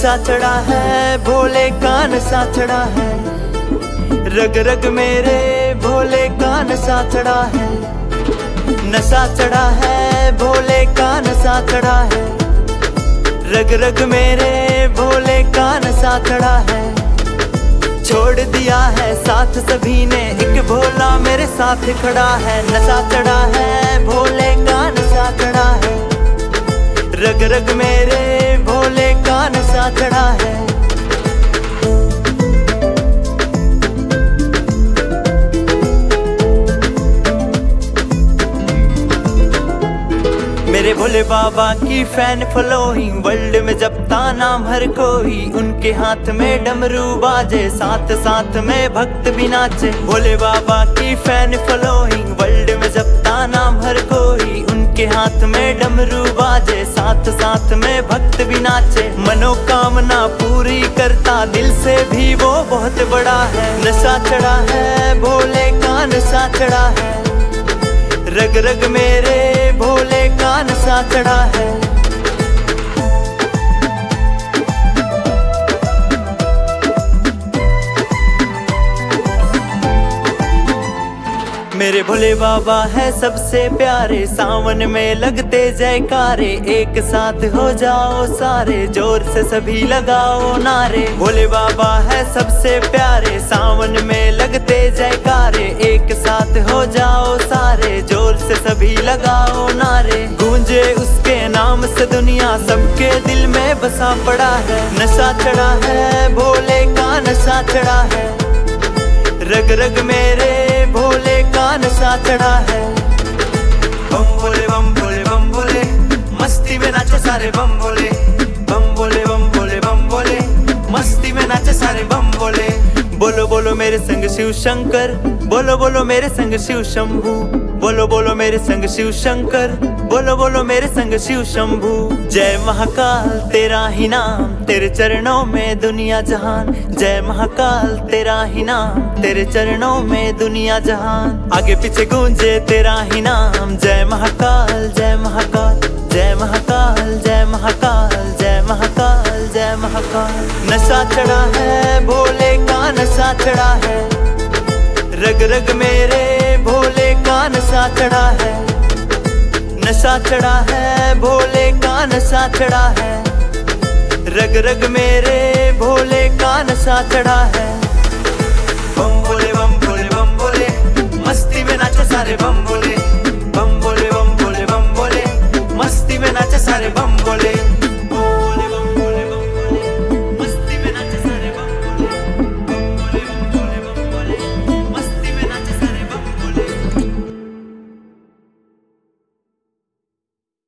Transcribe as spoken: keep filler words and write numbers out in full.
नशा चढ़ा है भोले का नशा चढ़ा है, रग रग मेरे भोले का नशा चढ़ा है। नशा चढ़ा है भोले का नशा चढ़ा है, रग रग मेरे भोले का नशा चढ़ा है। छोड़ दिया है साथ सभी ने, एक भोला मेरे साथ खड़ा है। नशा चढ़ा है भोले का नशा चढ़ा है, रग रग मेरे भोले का नशा चढ़ा है। मेरे भोले बाबा की फैन फॉलोइंग, वर्ल्ड में जपता नाम हर कोई। उनके हाथ में डमरू बाजे, साथ साथ में भक्त भी नाचे। भोले बाबा की फैन फॉलोइंग, वर्ल्ड में जपता नाम हर कोई। उनके हाथ में डमरू बाजे, साथ साथ में भक्त भी नाचे। मनोकामना पूरी करता, दिल से भी वो बहुत बड़ा है। नशा चढ़ा है भोले का नशा चढ़ा है, रग रग मेरे भोले का नशा चढ़ा है। मेरे भोले बाबा है सबसे प्यारे, सावन में लगते जयकारे। एक साथ हो जाओ सारे, जोर से सभी लगाओ नारे। भोले बाबा है सबसे प्यारे, सावन में लगते जयकारे। एक साथ हो जाओ सारे, जोर से सभी लगाओ नारे। गूंजे उसके नाम से दुनिया, सबके दिल में बसा पड़ा है। नशा चढ़ा है भोले का नशा चढ़ा है, रग रग मेरे भोले का नशा चढ़ा है। बम भोले बम भोले बम भोले, मस्ती में नाचे सारे बम भोले। बम भोले बम भोले बम भोले, मस्ती में नाचे सारे बम भोले। बोलो बोलो मेरे संग शिव शंकर, बोलो बोलो मेरे संग शिव शंभू। बोलो बोलो मेरे संग शिव शंकर, बोलो बोलो मेरे संग शिव शंभू। जय महाकाल तेरा ही नाम, तेरे चरणों में दुनिया जहान। जय महाकाल तेरा ही नाम, तेरे चरणों में दुनिया जहान। आगे पीछे गूंजे तेरा ही नाम। जय महाकाल जय महाकाल जय महाकाल जय महाकाल जय महाकाल जय महाकाल। नशा चढ़ा है भोले का नशा चढ़ा है, रग रग मेरे भोले का नशा चढ़ा है। नशा चढ़ा है भोले का नशा चढ़ा है, रग रग मेरे भोले का नशा चढ़ा है। बम भोले बम भोले बम भोले, मस्ती में नाचे सारे बम भोले। बम भोले बम भोले बम भोले, मस्ती में नाचे सारे बम भोले।